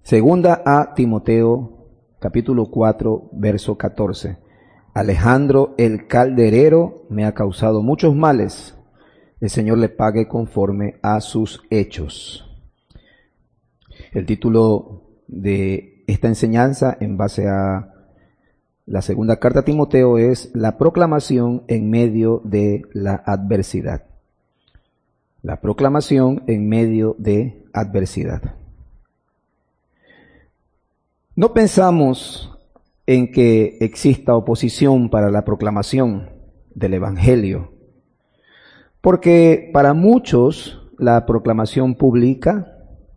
Segunda a Timoteo, capítulo 4, verso 14. Alejandro el calderero me ha causado muchos males. El Señor le pague conforme a sus hechos. El título de esta enseñanza en base a la segunda carta a Timoteo es la proclamación en medio de la adversidad. La proclamación en medio de adversidad. No pensamos en que exista oposición para la proclamación del Evangelio, porque para muchos la proclamación pública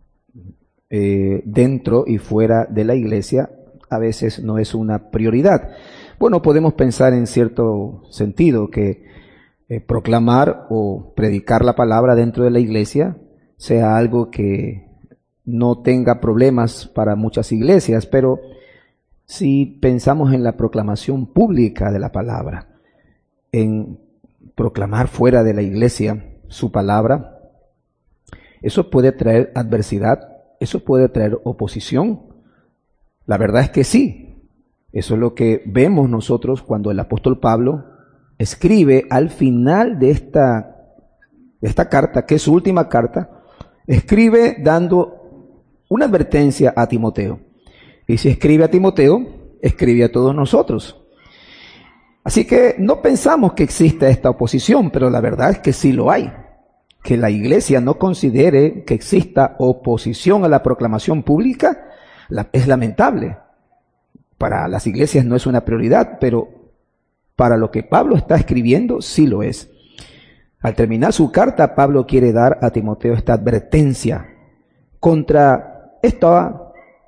dentro y fuera de la iglesia a veces no es una prioridad. Bueno, podemos pensar en cierto sentido que proclamar o predicar la palabra dentro de la iglesia sea algo que no tenga problemas para muchas iglesias, pero si pensamos en la proclamación pública de la palabra, en proclamar fuera de la iglesia su palabra, eso puede traer adversidad, eso puede traer oposición. La verdad es que sí. Eso es lo que vemos nosotros cuando el apóstol Pablo escribe al final de esta carta, que es su última carta, escribe dando una advertencia a Timoteo. Y si escribe a Timoteo, escribe a todos nosotros. Así que no pensamos que exista esta oposición, pero la verdad es que sí lo hay. Que la iglesia no considere que exista oposición a la proclamación pública es lamentable. Para las iglesias no es una prioridad, pero para lo que Pablo está escribiendo sí lo es. Al terminar su carta, Pablo quiere dar a Timoteo esta advertencia contra esta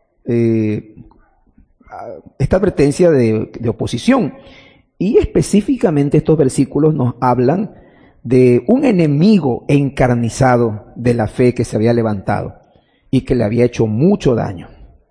advertencia de oposición. Y específicamente estos versículos nos hablan de un enemigo encarnizado de la fe que se había levantado y que le había hecho mucho daño.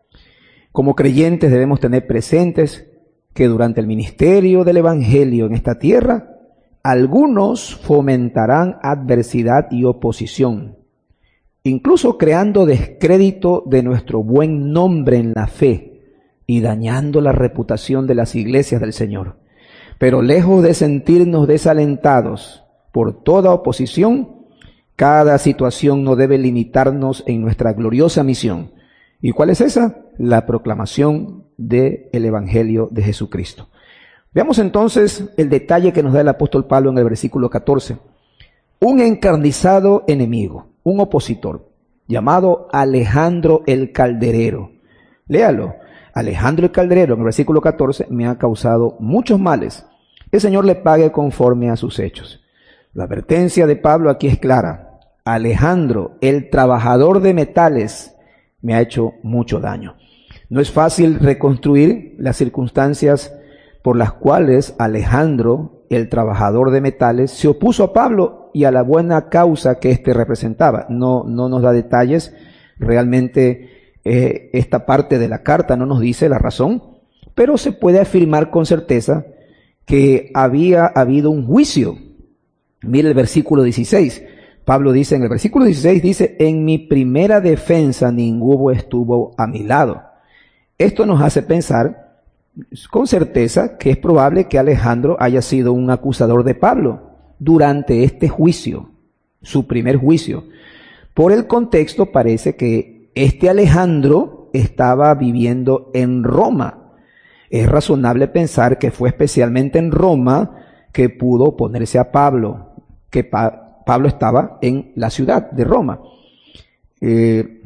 Como creyentes debemos tener presentes que durante el ministerio del Evangelio en esta tierra, algunos fomentarán adversidad y oposición, incluso creando descrédito de nuestro buen nombre en la fe y dañando la reputación de las iglesias del Señor. Pero lejos de sentirnos desalentados por toda oposición, cada situación no debe limitarnos en nuestra gloriosa misión. ¿Y cuál es esa? La proclamación del Evangelio de Jesucristo. Veamos entonces el detalle que nos da el apóstol Pablo en el versículo 14. Un encarnizado enemigo, un opositor, llamado Alejandro el calderero. Léalo. Alejandro el calderero, en el versículo 14, me ha causado muchos males. El Señor le pague conforme a sus hechos. La advertencia de Pablo aquí es clara. Alejandro, el trabajador de metales, me ha hecho mucho daño. No es fácil reconstruir las circunstancias por las cuales Alejandro, el trabajador de metales, se opuso a Pablo y a la buena causa que éste representaba. No nos da detalles. Realmente esta parte de la carta no nos dice la razón, pero se puede afirmar con certeza que había habido un juicio. Mire el versículo 16. Pablo dice en el versículo 16, dice, en mi primera defensa ninguno estuvo a mi lado. Esto nos hace pensar con certeza que es probable que Alejandro haya sido un acusador de Pablo durante este juicio, su primer juicio. Por el contexto parece que este Alejandro estaba viviendo en Roma. Es razonable pensar que fue especialmente en Roma que pudo oponerse a Pablo, que Pablo estaba en la ciudad de Roma. El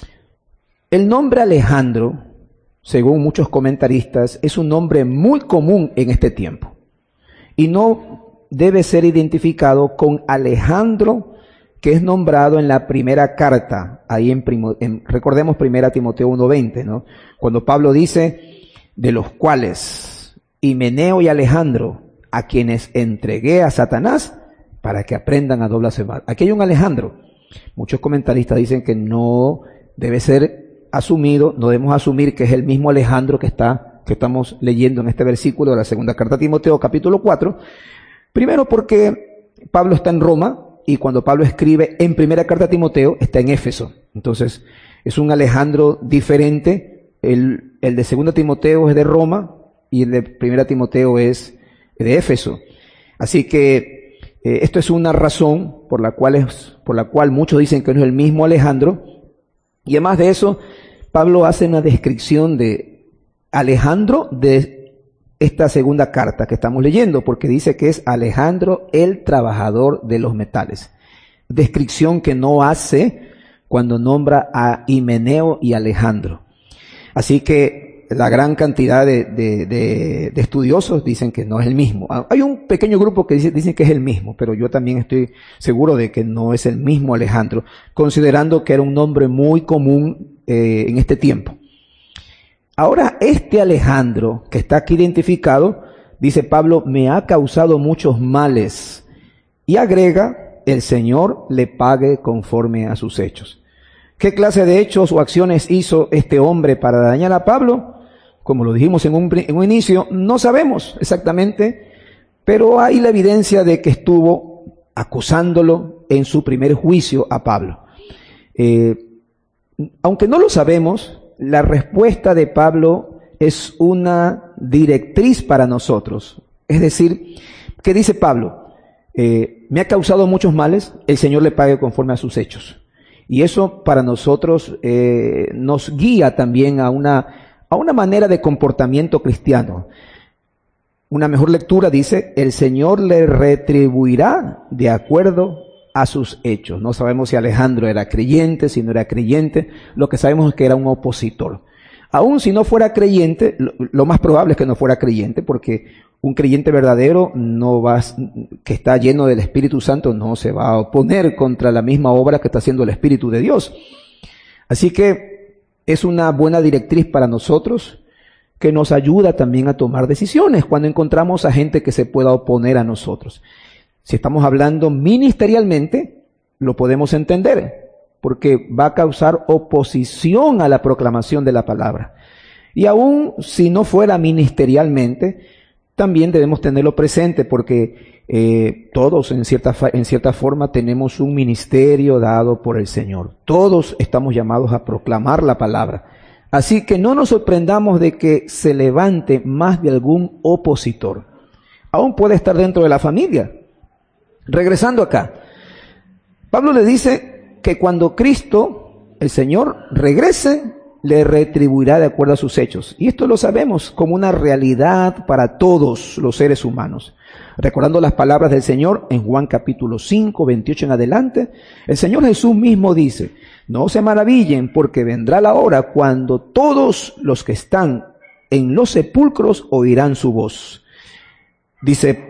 nombre Alejandro, según muchos comentaristas, es un nombre muy común en este tiempo y no debe ser identificado con Alejandro, que es nombrado en la primera carta, ahí recordemos 1 Timoteo 1:20, ¿no? Cuando Pablo dice, de los cuales Himeneo y Alejandro, a quienes entregué a Satanás, para que aprendan a doble blasfemar. Aquí hay un Alejandro. Muchos comentaristas dicen que no debe ser asumido, no debemos asumir que es el mismo Alejandro que estamos leyendo en este versículo de la segunda carta a Timoteo, capítulo 4. Primero porque Pablo está en Roma y cuando Pablo escribe en primera carta a Timoteo está en Éfeso. Entonces, Es un Alejandro diferente. El de 2 Timoteo es de Roma y el de 1 Timoteo es de Éfeso. Así que esto es una razón por la cual muchos dicen que no es el mismo Alejandro. Y además de eso, Pablo hace una descripción de Alejandro de esta segunda carta que estamos leyendo, porque dice que es Alejandro el trabajador de los metales. Descripción que no hace cuando nombra a Himeneo y Alejandro. Así que la gran cantidad de estudiosos dicen que no es el mismo. Hay un pequeño grupo que dicen que es el mismo, pero yo también estoy seguro de que no es el mismo Alejandro, considerando que era un nombre muy común en este tiempo. Ahora, este Alejandro que está aquí identificado, dice Pablo, me ha causado muchos males. Y agrega, el Señor le pague conforme a sus hechos. ¿Qué clase de hechos o acciones hizo este hombre para dañar a Pablo? Como lo dijimos en un inicio, no sabemos exactamente, pero hay la evidencia de que estuvo acusándolo en su primer juicio a Pablo. Aunque no lo sabemos, la respuesta de Pablo es una directriz para nosotros. Es decir, ¿qué dice Pablo? Me ha causado muchos males, el Señor le pague conforme a sus hechos. Y eso para nosotros nos guía también a una manera de comportamiento cristiano. Una mejor lectura dice, el Señor le retribuirá de acuerdo a sus hechos. No sabemos si Alejandro era creyente, si no era creyente. Lo que sabemos es que era un opositor. Aún si no fuera creyente, lo más probable es que no fuera creyente, porque un creyente verdadero que está lleno del Espíritu Santo no se va a oponer contra la misma obra que está haciendo el Espíritu de Dios. Así que es una buena directriz para nosotros que nos ayuda también a tomar decisiones cuando encontramos a gente que se pueda oponer a nosotros. Si estamos hablando ministerialmente, lo podemos entender, porque va a causar oposición a la proclamación de la palabra. Y aún si no fuera ministerialmente, también debemos tenerlo presente, porque todos en cierta forma tenemos un ministerio dado por el Señor. Todos estamos llamados a proclamar la palabra. Así que no nos sorprendamos de que se levante más de algún opositor. Aún puede estar dentro de la familia. Regresando acá, Pablo le dice que cuando Cristo, el Señor, regrese, le retribuirá de acuerdo a sus hechos. Y esto lo sabemos como una realidad para todos los seres humanos. Recordando las palabras del Señor en Juan capítulo 5, 28 en adelante, el Señor Jesús mismo dice, no se maravillen porque vendrá la hora cuando todos los que están en los sepulcros oirán su voz. Dice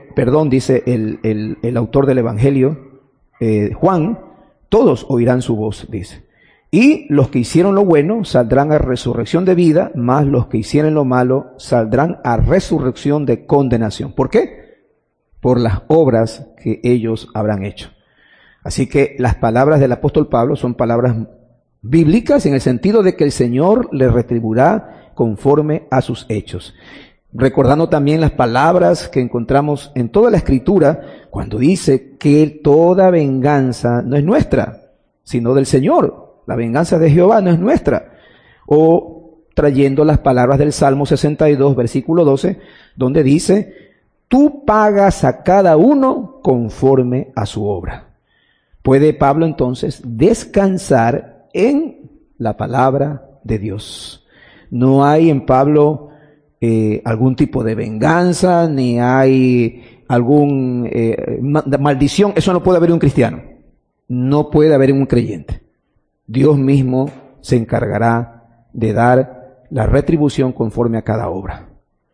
el autor del Evangelio, Juan, todos oirán su voz, dice. Y los que hicieron lo bueno saldrán a resurrección de vida, mas los que hicieron lo malo saldrán a resurrección de condenación. ¿Por qué? Por las obras que ellos habrán hecho. Así que las palabras del apóstol Pablo son palabras bíblicas en el sentido de que el Señor le retribuirá conforme a sus hechos. Recordando también las palabras que encontramos en toda la Escritura cuando dice que toda venganza no es nuestra, sino del Señor. La venganza de Jehová no es nuestra. O trayendo las palabras del Salmo 62, versículo 12, donde dice, tú pagas a cada uno conforme a su obra. Puede Pablo entonces descansar en la palabra de Dios. No hay en Pablo algún tipo de venganza, ni hay algún maldición. Eso no puede haber en un cristiano. No puede haber en un creyente. Dios mismo se encargará de dar la retribución conforme a cada obra.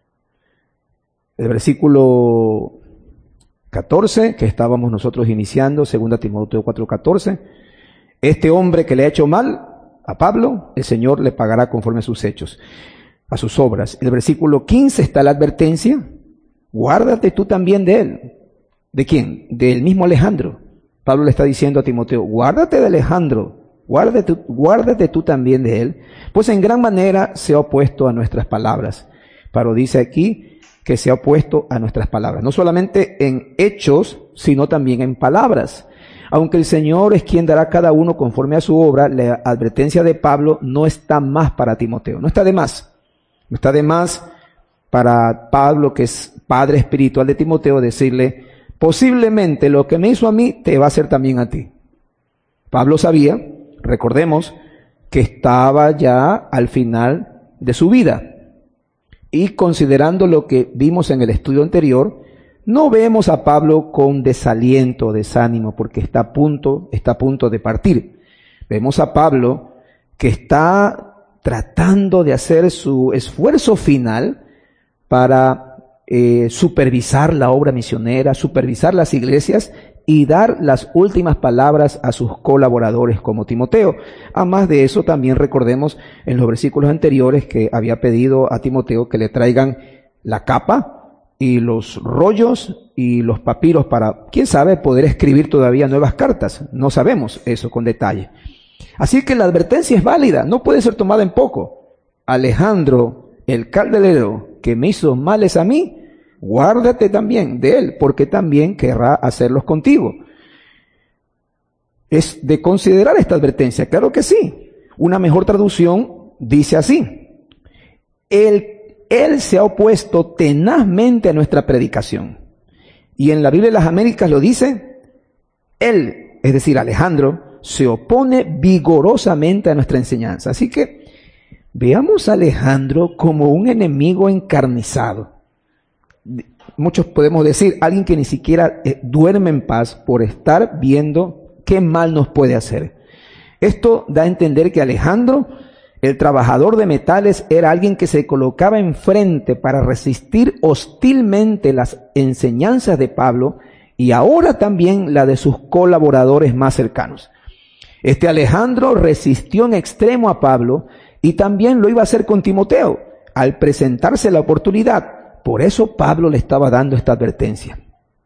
El versículo 14, que estábamos nosotros iniciando, 2 Timoteo 4:14, este hombre que le ha hecho mal a Pablo, el Señor le pagará conforme a sus hechos, a sus obras. El versículo 15 está la advertencia, guárdate tú también de él. ¿De quién? Del mismo Alejandro. Pablo le está diciendo a Timoteo, guárdate de Alejandro, guárdate tú también de él, pues en gran manera se ha opuesto a nuestras palabras. Pablo dice aquí que se ha opuesto a nuestras palabras, no solamente en hechos, sino también en palabras. Aunque el Señor es quien dará a cada uno conforme a su obra, la advertencia de Pablo no está más para Timoteo, no está de más. No está de más para Pablo, que es padre espiritual de Timoteo, decirle, posiblemente lo que me hizo a mí, te va a hacer también a ti. Pablo sabía, recordemos, que estaba ya al final de su vida. Y considerando lo que vimos en el estudio anterior, no vemos a Pablo con desaliento, desánimo, porque está a punto de partir. Vemos a Pablo que está tratando de hacer su esfuerzo final para supervisar la obra misionera, supervisar las iglesias y dar las últimas palabras a sus colaboradores como Timoteo. Además de eso, también recordemos en los versículos anteriores que había pedido a Timoteo que le traigan la capa y los rollos y los papiros para, quién sabe, poder escribir todavía nuevas cartas. No sabemos eso con detalle. Así que la advertencia es válida, no puede ser tomada en poco. Alejandro, el calderero, que me hizo males a mí, guárdate también de él, porque también querrá hacerlos contigo. Es de considerar esta advertencia, claro que sí. Una mejor traducción dice así: Él se ha opuesto tenazmente a nuestra predicación. Y en la Biblia de las Américas lo dice, él, es decir, Alejandro, se opone vigorosamente a nuestra enseñanza. Así que veamos a Alejandro como un enemigo encarnizado. Muchos podemos decir, alguien que ni siquiera duerme en paz por estar viendo qué mal nos puede hacer. Esto da a entender que Alejandro, el trabajador de metales, era alguien que se colocaba enfrente para resistir hostilmente las enseñanzas de Pablo y ahora también la de sus colaboradores más cercanos. Este Alejandro resistió en extremo a Pablo y también lo iba a hacer con Timoteo al presentarse la oportunidad. Por eso Pablo le estaba dando esta advertencia.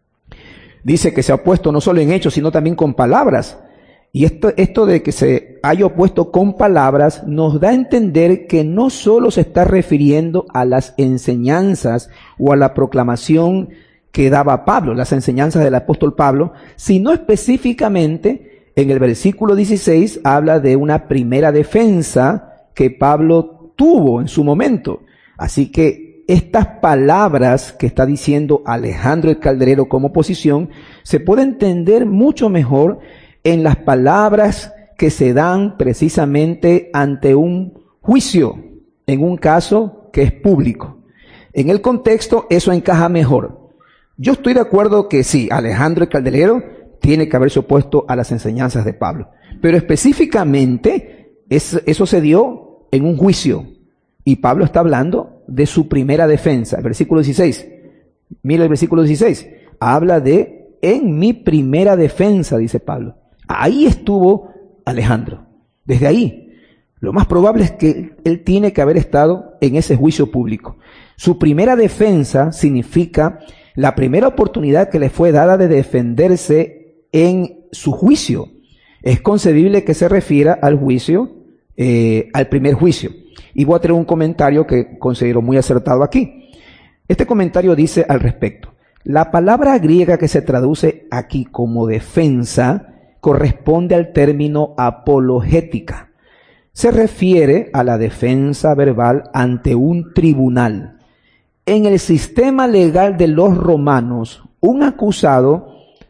Dice que se ha opuesto no solo en hechos, sino también con palabras. Y esto de que se haya opuesto con palabras nos da a entender que no solo se está refiriendo a las enseñanzas o a la proclamación que daba Pablo, las enseñanzas del apóstol Pablo, sino específicamente en el versículo 16 habla de una primera defensa que Pablo tuvo en su momento. Así que estas palabras que está diciendo Alejandro el calderero como oposición se puede entender mucho mejor en las palabras que se dan precisamente ante un juicio, en un caso que es público. En el contexto eso encaja mejor. Yo estoy de acuerdo que sí, Alejandro el calderero tiene que haberse opuesto a las enseñanzas de Pablo, pero específicamente eso se dio en un juicio y Pablo está hablando de su primera defensa. El versículo 16, mira el versículo 16, habla de en mi primera defensa, dice Pablo. Ahí estuvo Alejandro, desde ahí. Lo más probable es que él tiene que haber estado en ese juicio público. Su primera defensa significa la primera oportunidad que le fue dada de defenderse en su juicio. Es concebible que se refiera al juicio, al primer juicio. Y voy a traer un comentario que considero muy acertado aquí. Este comentario dice al respecto: la palabra griega que se traduce aquí como defensa corresponde al término apologética. Se refiere a la defensa verbal ante un tribunal. En el sistema legal de los romanos, un acusado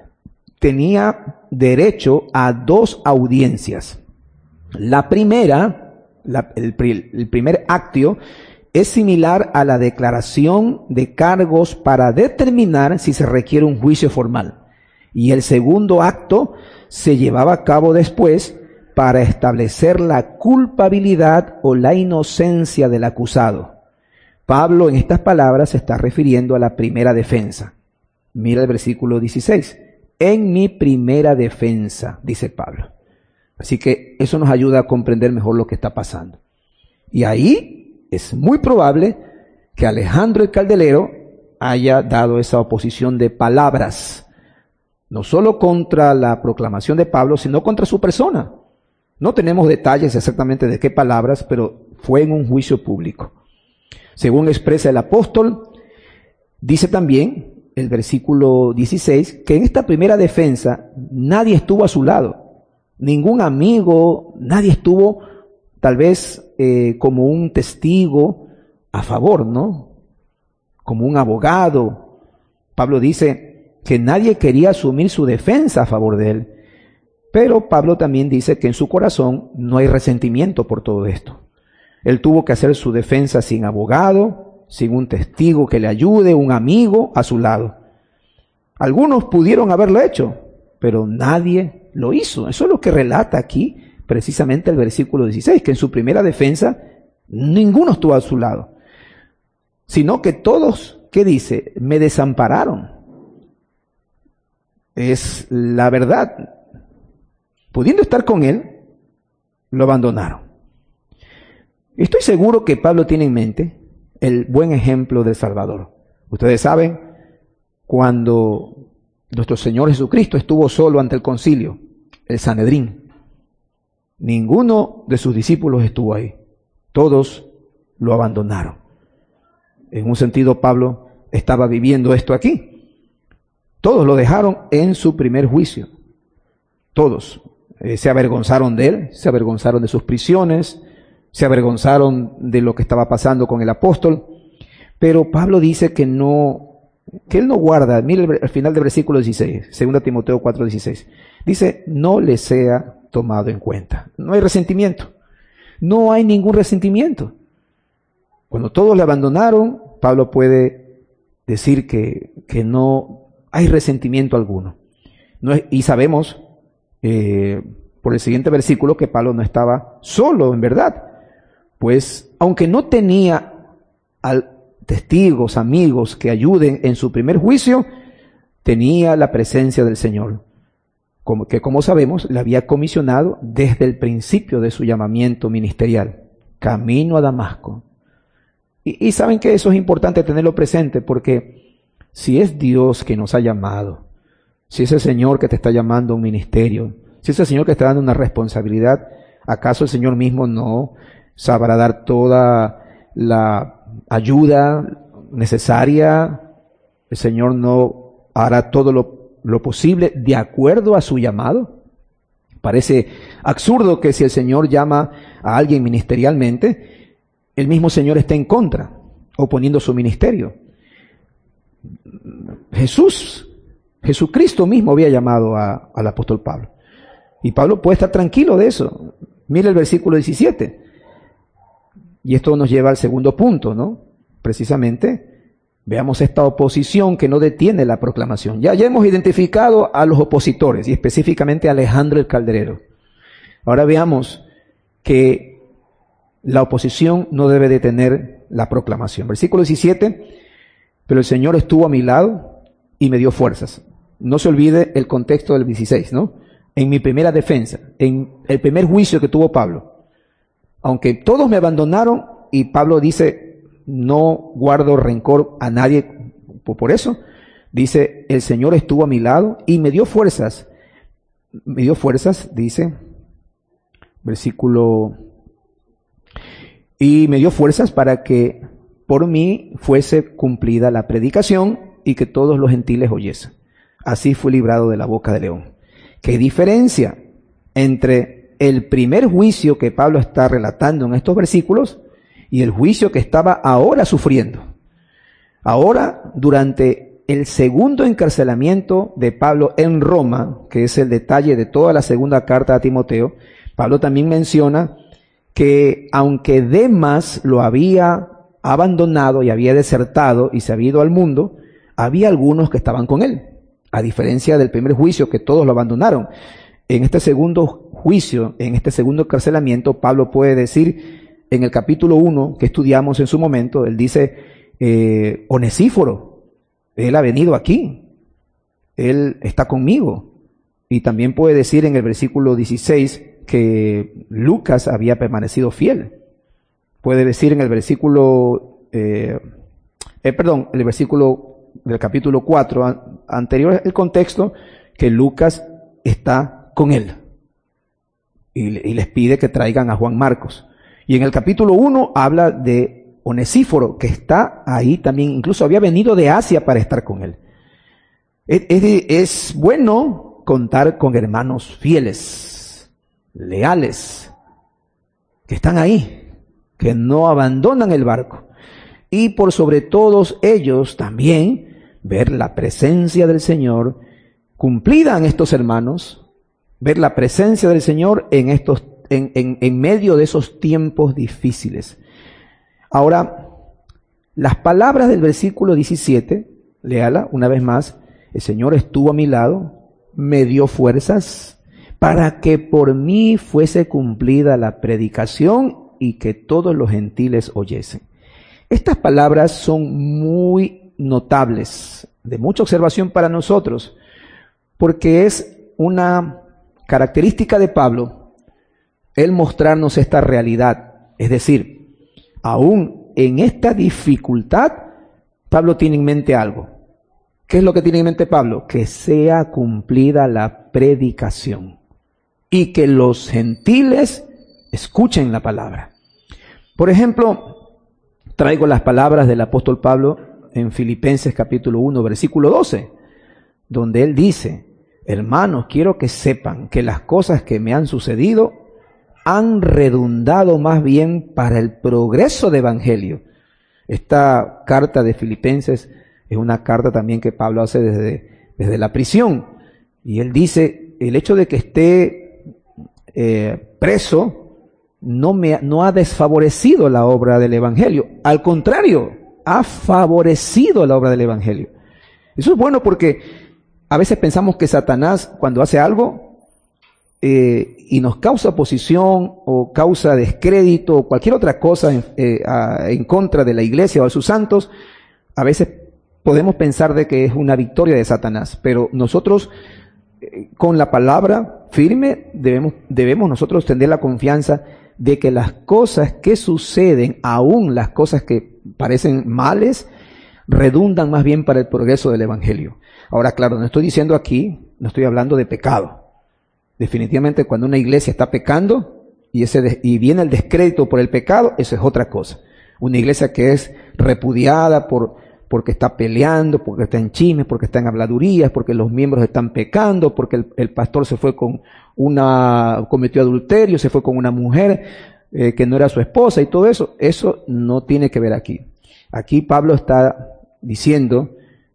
tenía derecho a dos audiencias. La primera, el primer actio, es similar a la declaración de cargos para determinar si se requiere un juicio formal. Y el segundo acto se llevaba a cabo después para establecer la culpabilidad o la inocencia del acusado. Pablo en estas palabras se está refiriendo a la primera defensa. Mira el versículo 16. En mi primera defensa, dice Pablo. Así que eso nos ayuda a comprender mejor lo que está pasando. Y ahí es muy probable que Alejandro el calderero haya dado esa oposición de palabras, no solo contra la proclamación de Pablo, sino contra su persona. No tenemos detalles exactamente de qué palabras, pero fue en un juicio público. Según expresa el apóstol, dice también el versículo 16, que en esta primera defensa nadie estuvo a su lado, ningún amigo, nadie estuvo tal vez como un testigo a favor, ¿no? Como un abogado. Pablo dice que nadie quería asumir su defensa a favor de él, pero Pablo también dice que en su corazón no hay resentimiento por todo esto. Él tuvo que hacer su defensa sin abogado, sin un testigo que le ayude, un amigo a su lado. Algunos pudieron haberlo hecho, pero nadie lo hizo. Eso es lo que relata aquí precisamente el versículo 16, que en su primera defensa ninguno estuvo a su lado, sino que todos, ¿qué dice? Me desampararon. Es la verdad. Pudiendo estar con él, lo abandonaron. Estoy seguro que Pablo tiene en mente el buen ejemplo del Salvador. Ustedes saben, cuando nuestro Señor Jesucristo estuvo solo ante el concilio, el Sanedrín, ninguno de sus discípulos estuvo ahí. Todos lo abandonaron. En un sentido, Pablo estaba viviendo esto aquí. Todos lo dejaron en su primer juicio. Todos. Se avergonzaron de él, se avergonzaron de sus prisiones, se avergonzaron de lo que estaba pasando con el apóstol. Pero Pablo dice que él no guarda. Mire el final del versículo 16, 2 Timoteo 4:16. Dice, no le sea tomado en cuenta. No hay resentimiento. No hay ningún resentimiento. Cuando todos le abandonaron, Pablo puede decir que no hay resentimiento alguno. Y sabemos por el siguiente versículo que Pablo no estaba solo, en verdad. Pues, aunque no tenía testigos, amigos que ayuden en su primer juicio, tenía la presencia del Señor, como sabemos, le había comisionado desde el principio de su llamamiento ministerial, camino a Damasco. Y saben que eso es importante tenerlo presente, porque si es Dios que nos ha llamado, si es el Señor que te está llamando a un ministerio, si es el Señor que está dando una responsabilidad, ¿acaso el Señor mismo no sabrá dar toda la ayuda necesaria? ¿El Señor no hará todo lo posible de acuerdo a su llamado? Parece absurdo que si el Señor llama a alguien ministerialmente, el mismo Señor esté en contra, oponiendo su ministerio. Jesucristo mismo había llamado al apóstol Pablo. Y Pablo puede estar tranquilo de eso. Mire el versículo 17. Y esto nos lleva al segundo punto, ¿no? Precisamente, veamos esta oposición que no detiene la proclamación. Ya hemos identificado a los opositores, y específicamente a Alejandro el Calderero. Ahora veamos que la oposición no debe detener la proclamación. Versículo 17. Pero el Señor estuvo a mi lado y me dio fuerzas. No se olvide el contexto del 16, ¿no? En mi primera defensa, en el primer juicio que tuvo Pablo. Aunque todos me abandonaron, y Pablo dice, no guardo rencor a nadie por eso, dice, el Señor estuvo a mi lado y me dio fuerzas. Me dio fuerzas, dice, versículo, y me dio fuerzas para que por mí fuese cumplida la predicación y que todos los gentiles oyesen. Así fui librado de la boca del león. ¿Qué diferencia entre el primer juicio que Pablo está relatando en estos versículos y el juicio que estaba ahora sufriendo? Ahora, durante el segundo encarcelamiento de Pablo en Roma, que es el detalle de toda la segunda carta a Timoteo, Pablo también menciona que aunque Demas lo había abandonado y había desertado y se había ido al mundo, había algunos que estaban con él. A diferencia del primer juicio que todos lo abandonaron. En este segundo juicio, en este segundo encarcelamiento, Pablo puede decir en el capítulo 1 que estudiamos en su momento, él dice, Onesíforo, él ha venido aquí, él está conmigo. Y también puede decir en el versículo 16 que Lucas había permanecido fiel. Puede decir en el versículo, el versículo del capítulo 4 anterior, el contexto, que Lucas está con él. Y les pide que traigan a Juan Marcos. Y en el capítulo 1 habla de Onesíforo, que está ahí también, incluso había venido de Asia para estar con él. Es bueno contar con hermanos fieles, leales, que están ahí, que no abandonan el barco. Y por sobre todos ellos también ver la presencia del Señor cumplida en estos hermanos, ver la presencia del Señor en medio de esos tiempos difíciles. Ahora, las palabras del versículo 17, léala una vez más: el Señor estuvo a mi lado, me dio fuerzas para que por mí fuese cumplida la predicación y que todos los gentiles oyesen. Estas palabras son muy notables, de mucha observación para nosotros, porque es una característica de Pablo el mostrarnos esta realidad. Es decir, aún en esta dificultad, Pablo tiene en mente algo. ¿Qué es lo que tiene en mente Pablo? Que sea cumplida la predicación y que los gentiles escuchen la palabra. Por ejemplo, traigo las palabras del apóstol Pablo en Filipenses capítulo 1, versículo 12, donde él dice: hermanos, quiero que sepan que las cosas que me han sucedido han redundado más bien para el progreso del evangelio. Esta carta de Filipenses es una carta también que Pablo hace desde la prisión. Y él dice, el hecho de que esté preso no ha desfavorecido la obra del evangelio. Al contrario, ha favorecido la obra del evangelio. Eso es bueno porque a veces pensamos que Satanás, cuando hace algo y nos causa oposición o causa descrédito o cualquier otra cosa en contra de la iglesia o de sus santos, a veces podemos pensar de que es una victoria de Satanás, pero nosotros con la palabra firme debemos nosotros tener la confianza de que las cosas que suceden, aún las cosas que parecen males, redundan más bien para el progreso del evangelio. Ahora, claro, no estoy diciendo aquí, no estoy hablando de pecado. Definitivamente cuando una iglesia está pecando y viene el descrédito por el pecado, eso es otra cosa. Una iglesia que es repudiada porque está peleando, porque está en chismes, porque está en habladurías, porque los miembros están pecando, porque el pastor se fue cometió adulterio, se fue con una mujer que no era su esposa y todo eso no tiene que ver aquí. Aquí Pablo está diciendo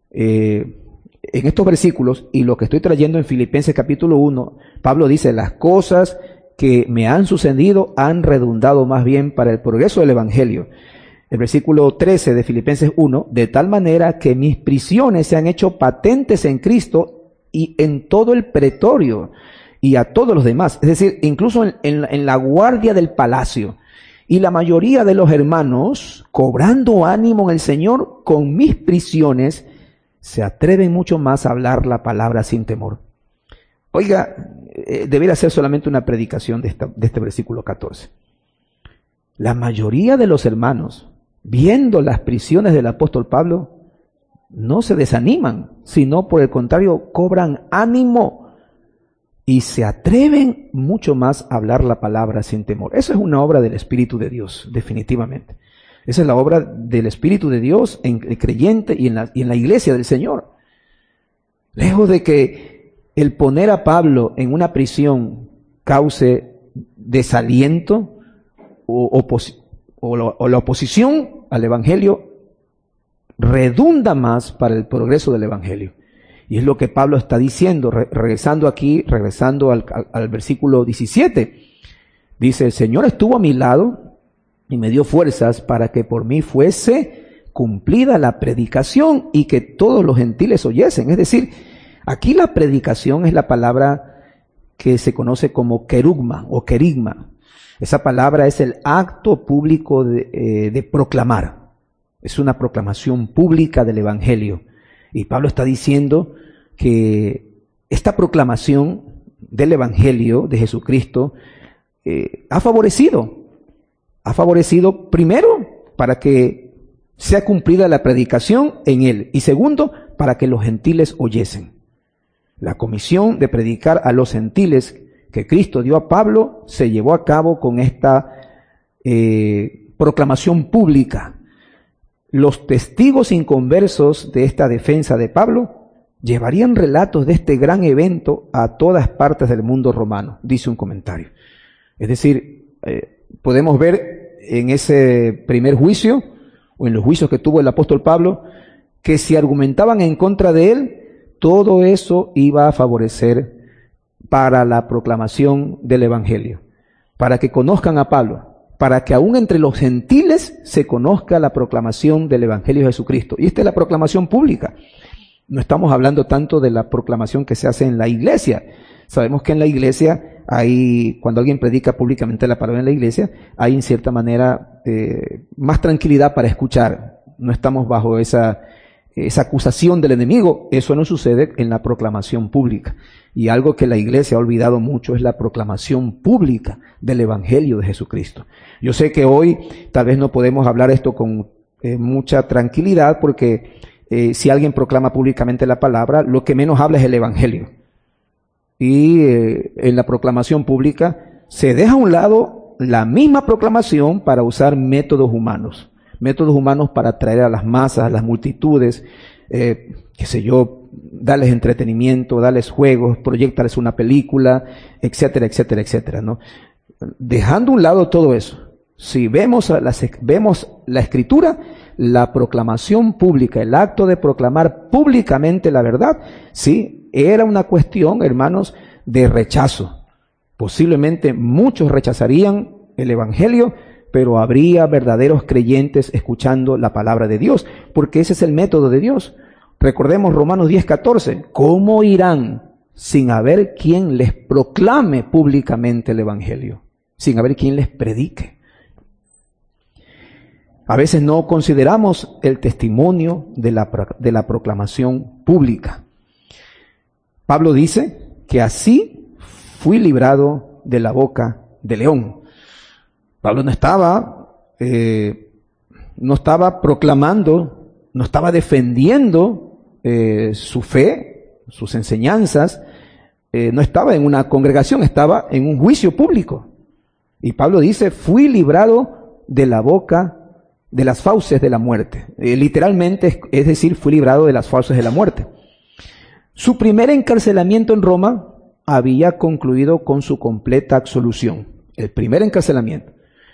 en estos versículos, y lo que estoy trayendo en Filipenses capítulo 1, Pablo dice: las cosas que me han sucedido han redundado más bien para el progreso del evangelio. El versículo 13 de Filipenses 1, de tal manera que mis prisiones se han hecho patentes en Cristo y en todo el pretorio y a todos los demás. Es decir, incluso en la guardia del palacio. Y la mayoría de los hermanos, cobrando ánimo en el Señor, con mis prisiones, se atreven mucho más a hablar la palabra sin temor. Oiga, debería ser solamente una predicación de este versículo 14. La mayoría de los hermanos, viendo las prisiones del apóstol Pablo, no se desaniman, sino por el contrario, cobran ánimo y se atreven mucho más a hablar la palabra sin temor. Eso es una obra del Espíritu de Dios, definitivamente. Esa es la obra del Espíritu de Dios en el creyente y en la iglesia del Señor. Lejos de que el poner a Pablo en una prisión cause desaliento o la oposición al Evangelio, redunda más para el progreso del Evangelio. Y es lo que Pablo está diciendo, regresando al versículo 17. Dice: el Señor estuvo a mi lado y me dio fuerzas para que por mí fuese cumplida la predicación y que todos los gentiles oyesen. Es decir, aquí la predicación es la palabra que se conoce como querugma o querigma. Esa palabra es el acto público de proclamar. Es una proclamación pública del Evangelio. Y Pablo está diciendo que esta proclamación del Evangelio de Jesucristo ha favorecido primero para que sea cumplida la predicación en él, y segundo, para que los gentiles oyesen. La comisión de predicar a los gentiles que Cristo dio a Pablo se llevó a cabo con esta proclamación pública. Los testigos inconversos de esta defensa de Pablo llevarían relatos de este gran evento a todas partes del mundo romano, dice un comentario. Es decir, podemos ver en ese primer juicio, o en los juicios que tuvo el apóstol Pablo, que si argumentaban en contra de él, todo eso iba a favorecer para la proclamación del evangelio, para que conozcan a Pablo, para que aún entre los gentiles se conozca la proclamación del evangelio de Jesucristo. Y esta es la proclamación pública. No estamos hablando tanto de la proclamación que se hace en la iglesia. Sabemos que en la iglesia hay, cuando alguien predica públicamente la palabra en la iglesia, hay en cierta manera más tranquilidad para escuchar. No estamos bajo esa acusación del enemigo. Eso no sucede en la proclamación pública. Y algo que la iglesia ha olvidado mucho es la proclamación pública del evangelio de Jesucristo. Yo sé que hoy tal vez no podemos hablar esto con mucha tranquilidad, porque si alguien proclama públicamente la palabra, lo que menos habla es el evangelio. Y en la proclamación pública se deja a un lado la misma proclamación para usar métodos humanos para atraer a las masas, a las multitudes, darles entretenimiento, darles juegos, proyectarles una película, etcétera, etcétera, etcétera, ¿no? Dejando a un lado todo eso, si vemos la escritura, la proclamación pública, el acto de proclamar públicamente la verdad, sí, era una cuestión, hermanos, de rechazo. Posiblemente muchos rechazarían el evangelio, pero habría verdaderos creyentes escuchando la palabra de Dios, porque ese es el método de Dios. Recordemos Romanos 10:14, ¿cómo irán sin haber quien les proclame públicamente el evangelio? Sin haber quien les predique. A veces no consideramos el testimonio de la proclamación pública. Pablo dice que así fui librado de la boca del león. Pablo no estaba proclamando, no estaba defendiendo su fe, sus enseñanzas, no estaba en una congregación, estaba en un juicio público. Y Pablo dice, fui librado de la boca de las fauces de la muerte. Literalmente, es decir, fui librado de las fauces de la muerte. Su primer encarcelamiento en Roma había concluido con su completa absolución. El primer encarcelamiento.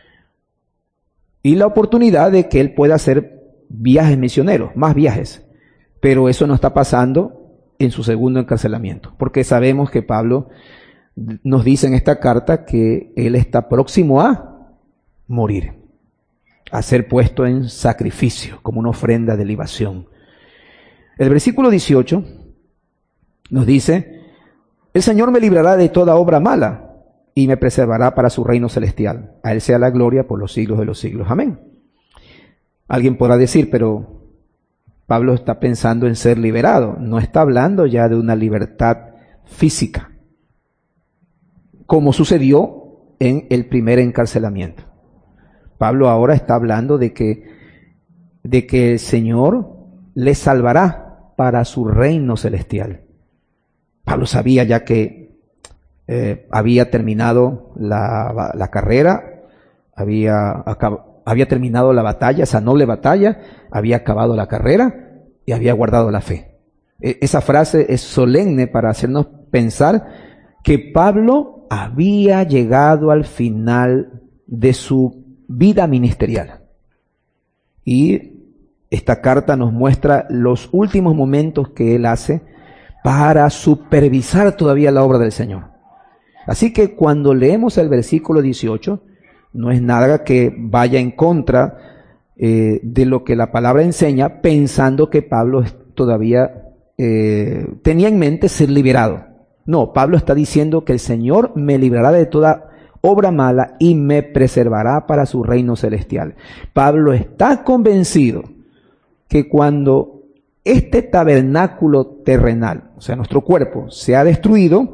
Y la oportunidad de que él pueda hacer viajes misioneros, más viajes. Pero eso no está pasando en su segundo encarcelamiento, porque sabemos que Pablo nos dice en esta carta que él está próximo a morir, a ser puesto en sacrificio, como una ofrenda de libación. El versículo 18 nos dice, el Señor me librará de toda obra mala, y me preservará para su reino celestial. A Él sea la gloria por los siglos de los siglos. Amén. Alguien podrá decir, pero Pablo está pensando en ser liberado. No está hablando ya de una libertad física, como sucedió en el primer encarcelamiento. Pablo ahora está hablando de que el Señor le salvará para su reino celestial. Pablo sabía ya que había terminado la carrera, había terminado la batalla, esa noble batalla, había acabado la carrera y había guardado la fe. Esa frase es solemne para hacernos pensar que Pablo había llegado al final de su vida ministerial. Y esta carta nos muestra los últimos momentos que él hace para supervisar todavía la obra del Señor. Así que cuando leemos el versículo 18, no es nada que vaya en contra de lo que la palabra enseña, pensando que Pablo todavía tenía en mente ser liberado. No, Pablo está diciendo que el Señor me librará de toda obra mala y me preservará para su reino celestial. Pablo está convencido que cuando este tabernáculo terrenal, o sea, nuestro cuerpo, sea destruido,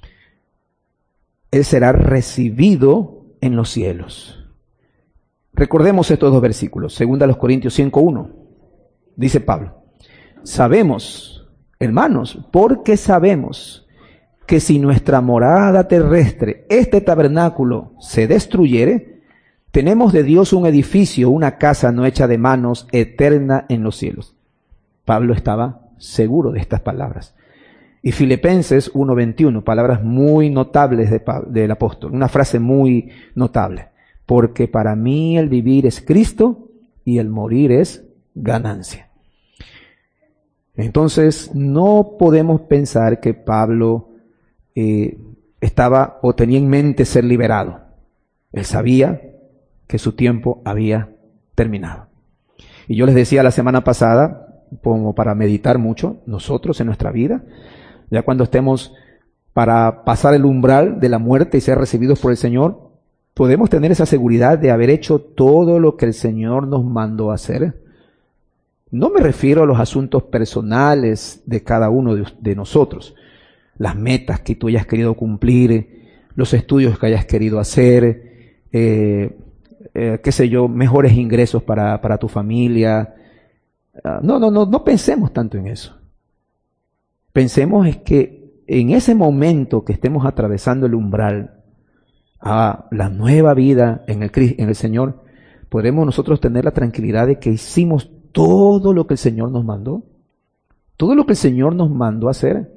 Él será recibido en los cielos. Recordemos estos dos versículos. 2 Corintios 5:1. Dice Pablo, sabemos, hermanos, porque sabemos que si nuestra morada terrestre, este tabernáculo, se destruyere, tenemos de Dios un edificio, una casa no hecha de manos, eterna en los cielos. Pablo estaba seguro de estas palabras. Y Filipenses 1:21, palabras muy notables del apóstol, una frase muy notable. Porque para mí el vivir es Cristo y el morir es ganancia. Entonces, no podemos pensar que Pablo estaba o tenía en mente ser liberado. Él sabía que su tiempo había terminado. Y yo les decía la semana pasada, como para meditar mucho, nosotros en nuestra vida, ya cuando estemos para pasar el umbral de la muerte y ser recibidos por el Señor, podemos tener esa seguridad de haber hecho todo lo que el Señor nos mandó hacer. No me refiero a los asuntos personales de cada uno de nosotros, las metas que tú hayas querido cumplir, los estudios que hayas querido hacer, qué sé yo, mejores ingresos para tu familia. No pensemos tanto en eso. Pensemos es que en ese momento que estemos atravesando el umbral a la nueva vida en el Señor, podremos nosotros tener la tranquilidad de que hicimos todo lo que el Señor nos mandó. Todo lo que el Señor nos mandó hacer.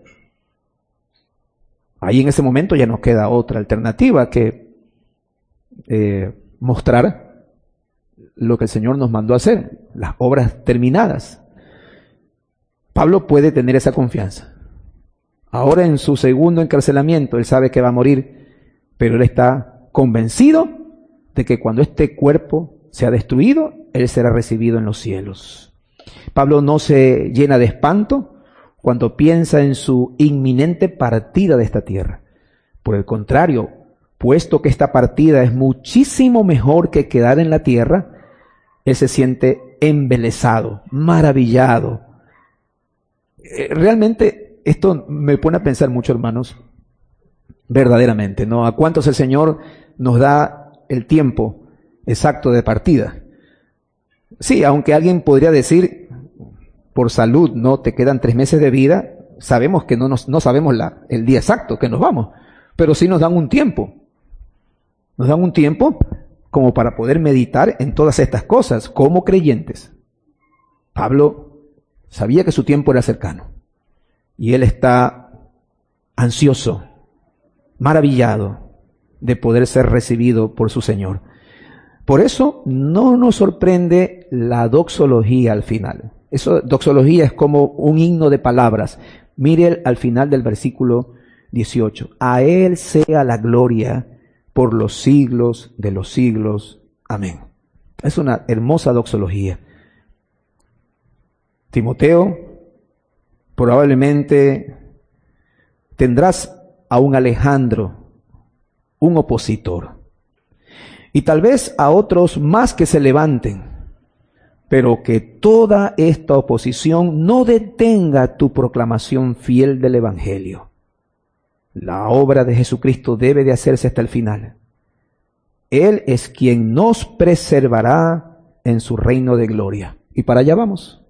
Ahí en ese momento ya nos queda otra alternativa que mostrar lo que el Señor nos mandó hacer, las obras terminadas. Pablo puede tener esa confianza. Ahora en su segundo encarcelamiento, él sabe que va a morir, pero él está convencido de que cuando este cuerpo sea destruido, él será recibido en los cielos. Pablo no se llena de espanto cuando piensa en su inminente partida de esta tierra. Por el contrario, puesto que esta partida es muchísimo mejor que quedar en la tierra, él se siente embelesado, maravillado. Realmente esto me pone a pensar mucho, hermanos, verdaderamente, ¿no? ¿A cuántos el Señor nos da el tiempo exacto de partida? Sí, aunque alguien podría decir, por salud, no te quedan 3 meses de vida, sabemos que no sabemos el día exacto que nos vamos, pero sí nos dan un tiempo. Nos dan un tiempo como para poder meditar en todas estas cosas como creyentes. Pablo sabía que su tiempo era cercano y él está ansioso, maravillado de poder ser recibido por su Señor. Por eso no nos sorprende la doxología al final. Doxología es como un himno de palabras. Mire al final del versículo 18. A Él sea la gloria por los siglos de los siglos. Amén. Es una hermosa doxología. Timoteo, probablemente tendrás a un Alejandro, un opositor, y tal vez a otros más que se levanten, pero que toda esta oposición no detenga tu proclamación fiel del Evangelio. La obra de Jesucristo debe de hacerse hasta el final. Él es quien nos preservará en su reino de gloria. Y para allá vamos.